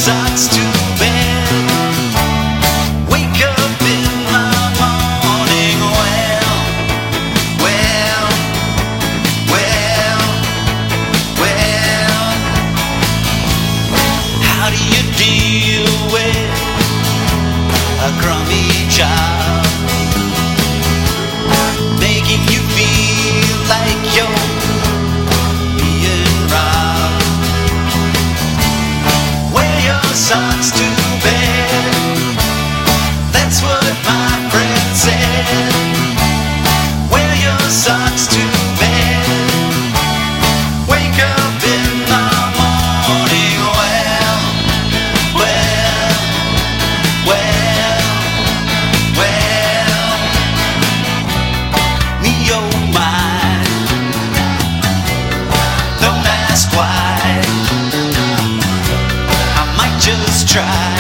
socks to bed. Wake up in the morning. Well, well, well, well. How do you deal with a crummy job, making you feel like you're being robbed? Wear your socks to bed. That's what my friend said. Wear your socks to bed. Wake up in the morning. Well, well, well, well. Me, oh my, don't ask why. I might just try.